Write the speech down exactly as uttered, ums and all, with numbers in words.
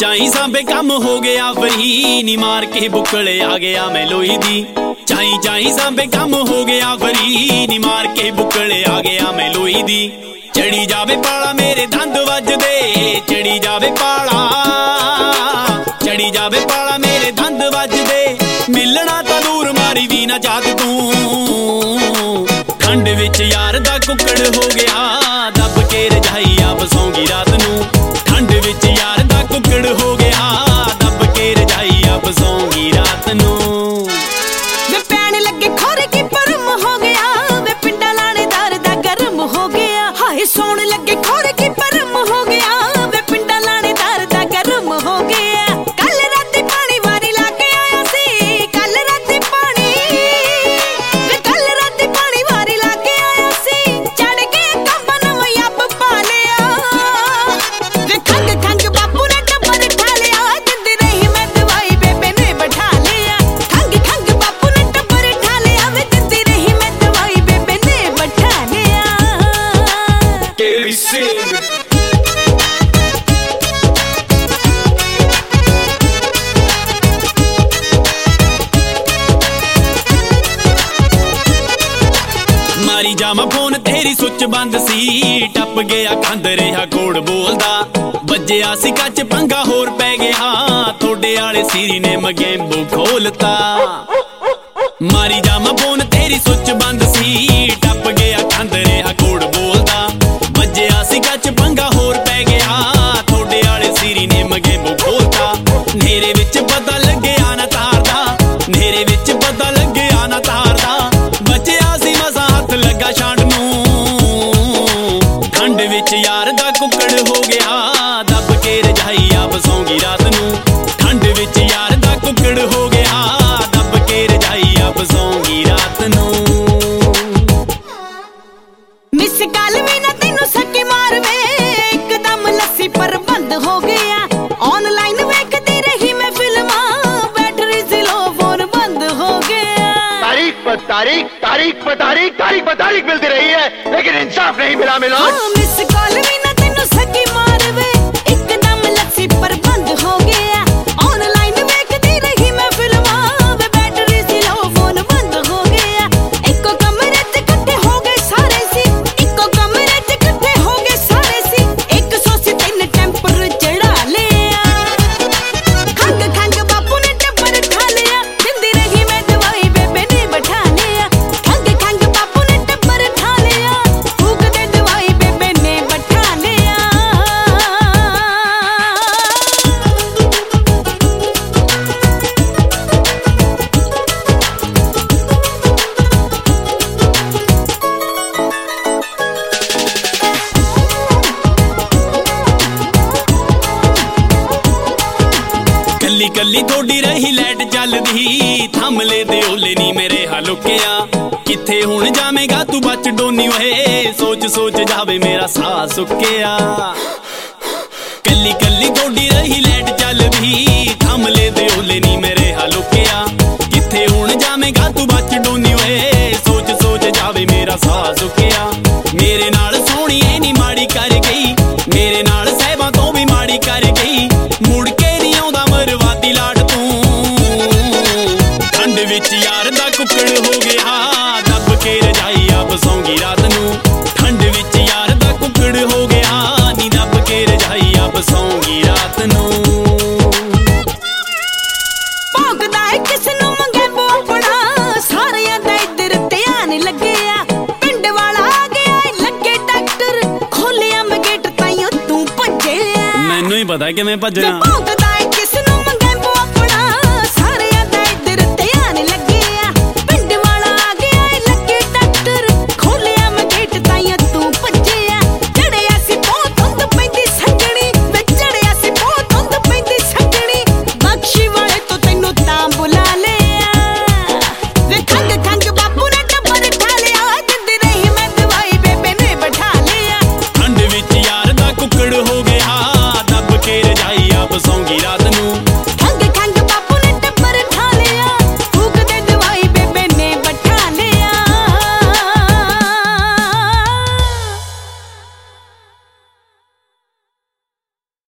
ਚਾਈ ਸਾਂਬੇ ਕੰਮ ਹੋ ਗਿਆ ਫਰੀ ਨੀ ਮਾਰ ਕੇ ਬੁੱਕਲੇ ਆ ਗਿਆ ਮੈਂ ਲੋਈ ਦੀ ਚਾਈ ਚਾਈ ਸਾਂਬੇ ਕੰਮ ਹੋ ਗਿਆ ਫਰੀ ਨੀ ਮਾਰ ਕੇ ਬੁੱਕਲੇ ਆ ਗਿਆ ਮੈਂ ਲੋਈ ਦੀ ਚੜੀ ਜਾਵੇ ਪਾਲਾ ਮੇਰੇ ਦੰਦ ਵੱਜਦੇ ਚੜੀ ਜਾਵੇ ਪਾਲਾ ਚੜੀ ਜਾਵੇ ਪਾਲਾ ਮੇਰੇ ਦੰਦ ਵੱਜਦੇ ਮਿਲਣਾ ਤਾਂ ਦੂਰ ਮਾਰੀ ਵੀ ਨਾ ਜਾਤ ਤੂੰ ਠੰਡ ਵਿੱਚ ਯਾਰ ਦਾ ਕੁੱਕੜ ਹੋ ਗਿਆ ਦੱਬ ਕੇ ਰਜਾਈ ਆਪ ਸੌਂਗੀ ਰਾਤ ਨੂੰ ਠੰਡ ਵਿੱਚ ਯਾਰ ਦਾ ਕੁੱਕੜ ਹੋ ਗਿਆ ਦੱਬ ਕੇ ਰਜਾਈ ਆਪ ਸੌਂਗੀ ਰਾਤ ਨੂੰ ਵੇ ਪੈਣ ਲੱਗੇ ਖੋਰੇ ਕੀ ਪਰਮ ਹੋ ਗਿਆ ਵੇ ਪਿੰਡਾਂ ਲਾਣੇਦਾਰ ਦਾ ਗਰਮ ਹੋ ਗਿਆ ਹਾਏ ਸੌਣ ਲੱਗੇ ਖੋਰੇ ਕੀ ਪਰਮ ਹੋ ਗਿਆ ਵੇ ਪਿੰਡਾਂ ਲਾਣੇਦਾਰ ਦਾ ਗਰਮ ਹੋ ਗਿਆ ਕੱਲ ਰਾਤੀ ਪਾਣੀ ਵਾਰੀ ਲਾ ਕੇ ਆਇਆ ਸੀ ਕੱਲ ਰਾਤੀ ਪਾਣੀ ਵੇ ਕੱਲ ਰਾਤੀ ਪਾਣੀ ਵਾਰੀ ਲਾ ਕੇ ਆਇਆ ਸੀ ਚੜ ਕੇ ਕੰਬਾਂ ਨੂੰ ਅੱਬ ਪਾ ਲਿਆ ਵੇ ਖੰਗ ਖੰਗ ਬਾਪੂ ਨੇ ਟੱਬਰ ਠਾ ਲਿਆ ਜਿੰਦੀ ਰਹੀ ਮੈਂ ਦਵਾਈ ਬੇਬੇ ਨੇ ਬਿਠਾ ਲਿਆ ਖੰਗ ਖੰਗ ਬਾਪੂ ਨੇ ਟੱਬਰ ਠਾ ਲਿਆ ਵੇ ਜਿੰਦੀ ਰਹੀ ਮੈਂ ਦਵਾਈ ਬੇਬੇ ਨੇ ਬਿਠਾ ਲਿਆ ਮਾਰੀ ਜਾਵਾਂ ਫੋਨ ਤੇਰੀ ਸੁੱਚ ਬੰਦ ਸੀ ਟੱਪ ਗਿਆ ਕੰਧ ਰਿਹਾ ਕੋੜ ਬੋਲਦਾ ਵੱਜਿਆ ਸੀ ਕੱਚ ਪੰਗਾ ਹੋਰ ਪੈ ਗਿਆ ਥੋੜੇ ਵਾਲੇ ਸੀਰੀ ਨੇ ਮਗੈਂਬੂ ਖੋਲਤਾ ਮਾਰੀ ਜਾਵਾਂ ਫੋਨ ਤੇਰੀ ਸੁੱਚ ਬੰਦ ਸੀ ਟੱਪ ਗਿਆ ਕੰਧ ਰਿਹਾ ਕੋੜ ਬੋਲਦਾ ਵੱਜਿਆ ਸੀ ਕੱਚ ਪੰਗਾ ਹੋਰ ਪੈ ਗਿਆ ਥੋੜੇ ਵਾਲੇ ਸੀਰੀ ਨੇ ਮਗੈਂਬੂ ਖੋਲਤਾ ਨੇਰੇ ਵਿੱਚ ਪਤਾ ਲੱਗਿਆ ਨਾ ਤਾਰਦਾ ਨੇਰੇ ਵਿੱਚ ਪਤਾ ਲੱਗਿਆ ਨਾ ਤਾਰਦਾ ਬਚਿਆ ਸੀ ਮਸਾਂ ਹੱਥ ਲੱਗਾ ਛਾਂਡ ਨੂੰ ਠੰਡ ਵਿੱਚ ਯਾਰ ਦਾ ਕੁੱਕੜ ਹੋ ਗਿਆ ਦੱਬ ਕੇ ਰਜਾਈ ਆਪ ਸੌਂਗੀ ਰਾਤ ਨੂੰ ਠੰਡ ਵਿੱਚ ਯਾਰ ਦਾ ਕੁੱਕੜ ਹੋ ਗਿਆ ਦੱਬ ਕੇ ਰਜਾਈ ਆਪ ਸੌਂਗੀ ਰਾਤ ਨੂੰ ਮਿਸ ਗੱਲ ਵੀ ਨਾ ਤੈਨੂੰ ਸੱਕੀ ਮਾਰ ਵੇ ਇੱਕਦਮ ਲੱਸੀ ਪਰ ਬੰਦ ਹੋ ਗਿਆ ਆਨਲਾਈਨ ਵੇਖਦੀ ਰਹੀ ਮੈਂ ਫਿਲਮਾਂ ਬੈਟਰੀ ਸੀ ਲੋ ਫੋਨ ਬੰਦ ਹੋ ਗਿਆ तारीख पर तारीख तारीख पर तारीख तारीख पर तारीख मिलती रही है लेकिन इंसाफ नहीं मिला मिला मिस कॉल भी ना तेनू सकी मार वे एकदम लस्सी पर बंद हो गया ऑनलाइन देखती रही मैं फिल्मां वे बैटरी सी लो फोन बंद हो गया इको कमरे च इकट्ठे हो गए सारे सी इको कमरे च इकट्ठे हो गए सारे सी एक सौ सी तीन टेंपर चढ़ा लिया खंग खंग बापू ने टेंपर ठा लिया जिंदी रही मैं दवाई बेबे ने बैठा लिया खंग खंग बापू ने टेंपर ठा लिया फूक दे दवाई बेबे ने बैठा लिया ਕੱਲੀ ਕੱਲੀ ਥੋੜੀ ਰਹੀ ਲਾਈਟ ਚੱਲਦੀ ਥੰਮਲੇ ਦੇ ਓਲੇ ਨੀ ਮੇਰੇ ਹਲੁਕਿਆ ਕਿੱਥੇ ਹੁਣ ਜਾਵੇਂਗਾ ਤੂੰ ਬਚ ਡੋਨੀ ਓਏ ਸੋਚ ਸੋਚ ਜਾਵੇ ਮੇਰਾ ਸਾਹ ਸੁੱਕਿਆ ਕੱਲੀ ਕੱਲੀ ਥੋੜੀ ਰਹੀ ਲਾਈਟ ਚੱਲਦੀ ਥੰਮਲੇ ਦੇ ਓਲੇ ਨੀ ਮੇਰੇ ਹਲੁਕਿਆ ਕਿੱਥੇ ਹੁਣ ਜਾਵੇਂਗਾ ਤੂੰ ਬਚ ਡੋਨੀ ਓਏ ਸੋਚ ਸੋਚ ਜਾਵੇ ਮੇਰਾ ਸਾਹ ਸੁੱਕਿਆ ਮੇਰੇ ਨਾਲ ਸੋਹਣੀ ਐ ਨੀ ਮਾੜੀ ਕਰ ਗਈ ਮੇਰੇ ਨਾਲ ਸਹਿਬਾਂ ਤੋਂ ਵੀ ਮਾੜੀ ਕਰ ਗਈ ਮੁੜ ਕੇ ਨੀ ਆਉਂਦਾ ਮਰਵਾਦੀ ਲਾਡ ਤੂੰ ਠੰਡ ਵਿੱਚ ਯਾਰ ਦਾ ਕੁੱਕੜ ਹੋ ਗਿਆ ਦੱਬ ਕੇ ਰਜਾਈ ਆਪ ਸੌਂਗੀ ਰਾਤ ਨੂੰ ਠੰਡ ਵਿੱਚ ਯਾਰ ਦਾ ਕੁੱਕੜ ਹੋ ਗਿਆ ਨੀ ਦੱਬ ਕੇ ਰਜਾਈ ਆਪ ਸੌਂਗੀ ਰਾਤ ਨੂੰ ਭੌਂਕਦਾ ਏ ਕਿਸ ਨੂੰ ਮੰਗੇ ਬੋਪਣਾ ਸਾਰਿਆਂ ਦਾ ਇੱਧਰ ਧਿਆਨ ਲੱਗਿਆ ਪਿੰਡ ਵਾਲਾ ਆ ਗਿਆ ਏ ਲੱਗੇ ਡਾਕਟਰ ਖੋਲਿਆ ਮੈਂ ਗੇਟ ਤਾਈਓ ਤੂੰ ਭੱਜਿਆ ਮੈਨੂੰ ਹੀ ਪਤਾ ਕਿਵੇਂ ਭੱਜਣਾ।